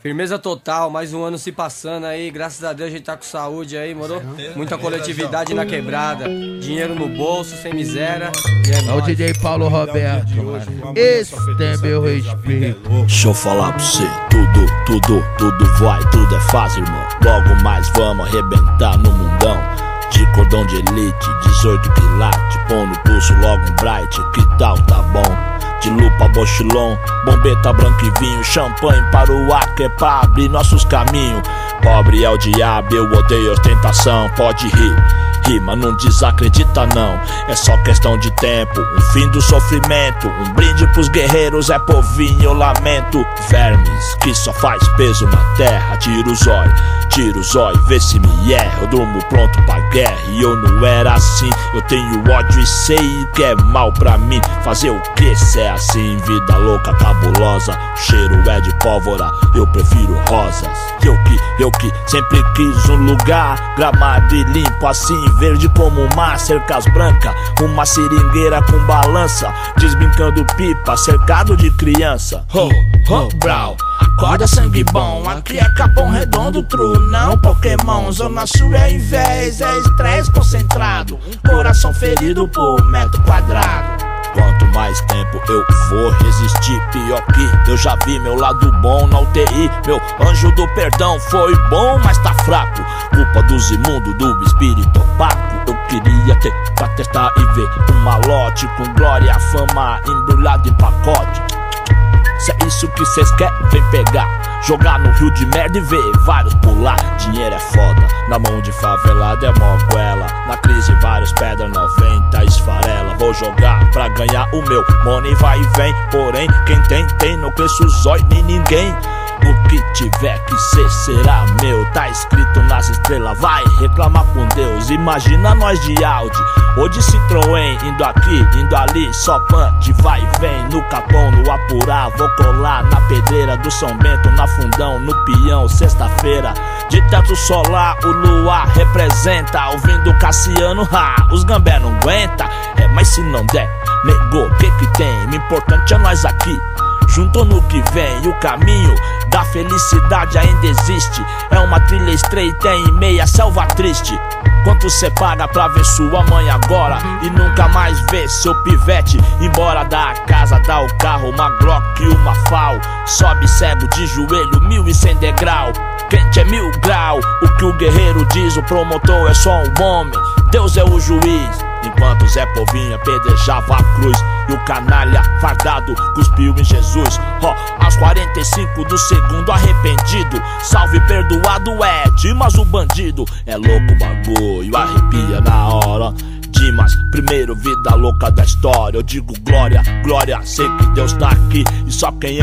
Firmeza total, mais um ano se passando aí, graças a Deus a gente tá com saúde aí, moro? Muita coletividade na quebrada, dinheiro no bolso, sem miséria. É o DJ Paulo Roberto, mano. Esse tem meu respeito. Deixa eu falar pra você, tudo vai, tudo é fácil, irmão. Logo mais vamos arrebentar no mundão. De cordão de elite, 18 quilates, põe no pulso logo um bright, que tal, tá bom? De lupa, bochilon, bombeta, branco e vinho, champanhe para o ar que é pra abrir nossos caminhos. Pobre é o diabo, eu odeio ostentação, pode rir, mas não desacredita não. É só questão de tempo, um fim do sofrimento, um brinde pros guerreiros, é povinho, eu lamento. Vermes que só faz peso na terra, tira o zóio, vê se me erra. Eu durmo pronto pra guerra e eu não era assim. Eu tenho ódio e sei que é mal pra mim. Fazer o que se é assim? Vida louca, cabulosa, o cheiro é de pólvora, eu prefiro rosas. Eu que sempre quis um lugar gramado e limpo assim, verde como o mar, cercas brancas, uma seringueira com balança, desbrincando pipa, cercado de criança. Brau, acorda sangue bom, aqui é Capão Redondo, true, não Pokémon. Zona Sul é inveja, é estresse concentrado, coração ferido por metro quadrado. Quanto mais tempo eu vou resistir, pior que eu já vi meu lado bom na UTI. Meu anjo do perdão foi bom, mas tá fraco. Culpa dos imundos, do espírito opaco. Eu queria ter pra testar e ver um malote com glória, fama embrulhado em pacote. Se é isso que cês querem, vem pegar, jogar no rio de merda e ver vários pular. Dinheiro é foda, na mão de favelado é mó goela. Na crise vários pedra 90 esfarela. Vou jogar pra ganhar o meu money vai e vem. Porém quem tem, não cresce os olhos nem ninguém. O que tiver que ser será meu, tá escrito nas estrelas, vai reclamar com Deus. Imagina nós de Audi ou de Citroën, indo aqui, indo ali, só punch, vai e vem. No Capão, no Apurá, vou colar na pedreira do São Bento, na Fundão, no Peão, sexta-feira. De teto solar, o luar representa, ouvindo Cassiano, os gambé não aguenta. Mas se não der, negou, o que tem? O importante é nós aqui, junto no que vem. O caminho da felicidade ainda existe, é uma trilha estreita em meia selva triste. Quanto cê paga pra ver sua mãe agora e nunca mais ver seu pivete embora da casa, dá o carro, uma Glock e uma FAL. Sobe cego de joelho, 1100 degrau, quente é 1000 grau. O que o guerreiro diz, o promotor é só um homem, Deus é o juiz. Enquanto Zé Povinho apedrejava a cruz e o canalha fardado cuspiu em Jesus. Aos 45 do segundo arrependido, salve perdoado é Dimas o bandido. É louco o bagulho, arrepia na hora. Dimas, primeiro vida louca da história. Eu digo glória, glória, sei que Deus tá aqui. E só quem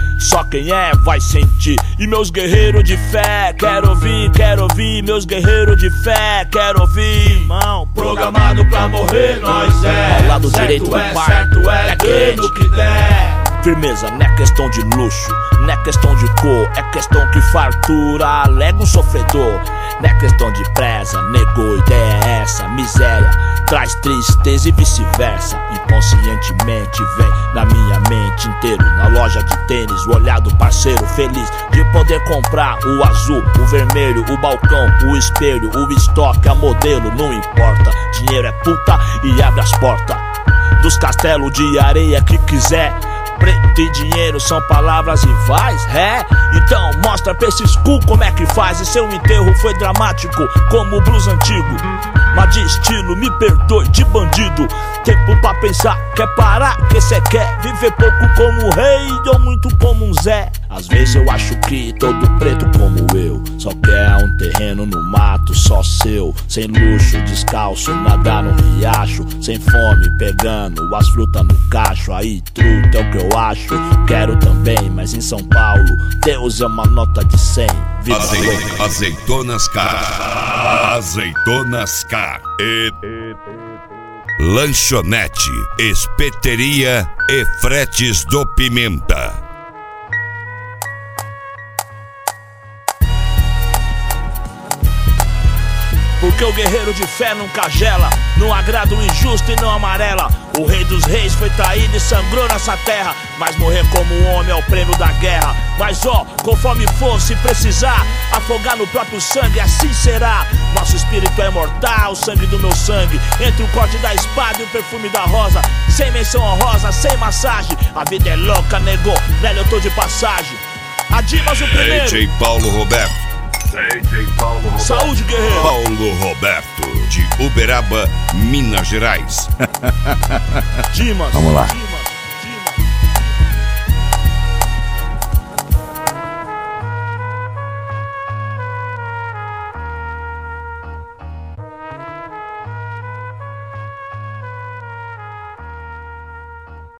é vai sentir. E meus guerreiros de fé, quero ouvir. Meus guerreiros de fé, quero ouvir. Irmão, programado pra morrer nós é. Ao lado direito do pai, certo é quem no que der. Firmeza não é questão de luxo, não é questão de cor, é questão que fartura alega um sofredor. Não é questão de presa, negou, ideia é essa. Miséria traz tristeza e vice-versa. Inconscientemente vem na minha mente inteiro. Na loja de tênis, o olhar do parceiro feliz de poder comprar o azul, o vermelho, o balcão, o espelho, o estoque, a modelo, não importa. Dinheiro é puta e abre as portas dos castelos de areia que quiser. Preto e dinheiro são palavras rivais, então mostra pra esses cu como é que faz. E seu enterro foi dramático como o blues antigo, mas de estilo, me perdoe, de bandido. Tempo pra pensar, quer parar, que cê quer viver pouco como um rei ou muito como um Zé. Às vezes eu acho que todo preto como eu só quer um terreno no mato só seu, sem luxo, descalço, nadar no riacho, sem fome, pegando as frutas no cacho. Aí truta é o que eu acho, quero também, mas em São Paulo Deus é uma nota de 100. Azeitonas K. Azeitonas K. Lanchonete, espeteria e fretes do Pimenta. Porque o guerreiro de fé nunca gela, não agrada o injusto e não amarela. O rei dos reis foi traído e sangrou nessa terra, mas morrer como um homem é o prêmio da guerra. Mas ó, conforme for, se precisar afogar no próprio sangue, assim será. Nosso espírito é imortal, o sangue do meu sangue, entre o corte da espada e o perfume da rosa. Sem menção honrosa, sem massagem, a vida é louca, negou, velho, eu tô de passagem. A Dimas o primeiro. DJ Paulo Roberto. Saúde, guerreiro. Paulo Roberto, de Uberaba, Minas Gerais. Dimas. Vamos lá.